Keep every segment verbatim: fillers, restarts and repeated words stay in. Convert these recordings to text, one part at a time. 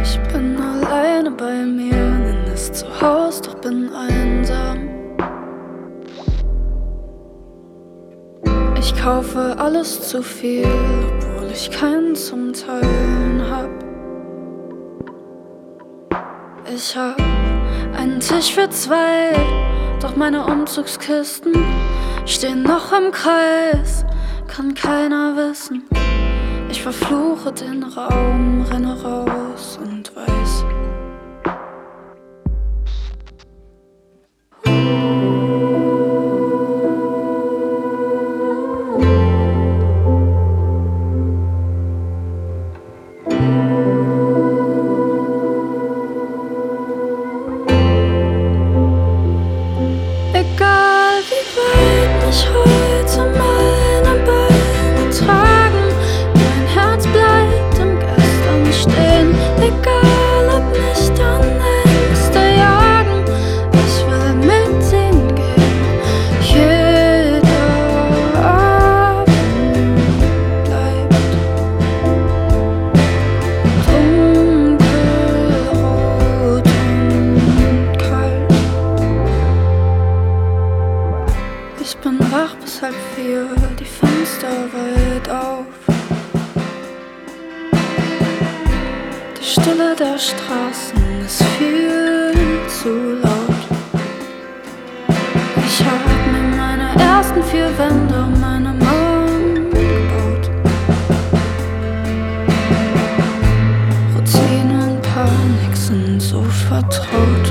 Ich bin alleine bei mir, nenn es Zuhause, doch bin einsam. Ich kaufe alles zu viel, obwohl ich keinen zum Teilen hab. Ich hab einen Tisch für zwei, doch meine Umzugskisten stehen noch im Kreis. Kann keiner wissen. Ich verfluche den Raum, renne raus und weiß. Egal wie weit mich heute meine Beine tragen, mein Herz bleibt im Gestern stehen. Egal ob mich dann Ängste jagen, ich will mit ihnen gehen. Jeder Abend bleibt dunkelrot und kalt. Ich bin wach bis halb vier, die Fenster weit auf. Die Stille der Straßen ist viel zu laut. Ich hab mir meine ersten vier Wände um meine Mauern gebaut. Routine und Panik sind so vertraut.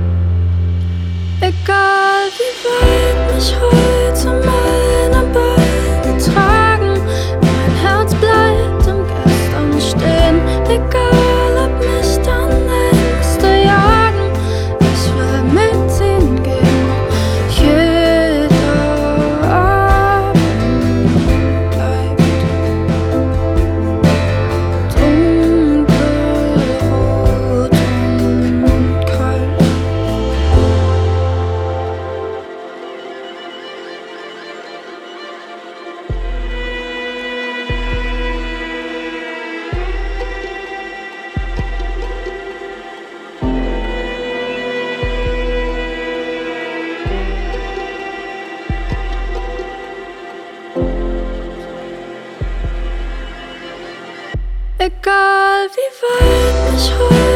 Egal wie weit mich heute meine Beine tragen, mein Herz bleibt im Gestern stehen. Egal ob mich dann Ängste jagen, ich will mit ihnen gehen. Jeder Abend bleibt dunkelrot und kalt. Egal wie weit mich heute